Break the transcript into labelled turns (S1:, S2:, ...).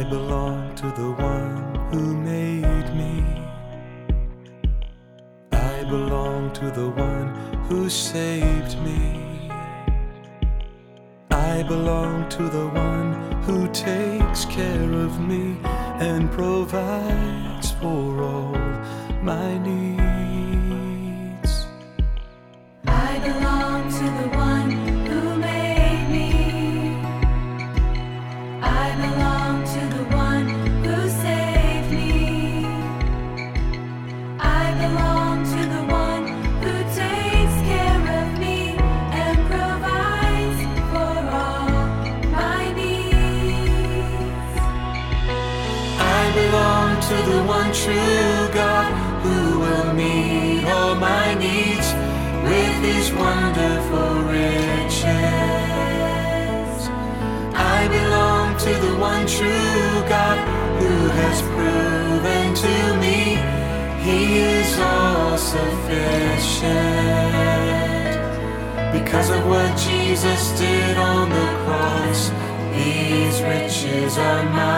S1: I belong to the one who made me. I belong to the one who saved me. I belong to the one who takes care of me and provides for all my needs.
S2: I belong to the one who made me. I belong to the one who saved me. I belong to the one who takes care of me and provides for all my needs.
S1: I belong to the one true God who will meet all my needs with His wonderful riches. I belong to the one true God who has proven to me He is all sufficient. Because of what Jesus did on the cross, these riches are mine.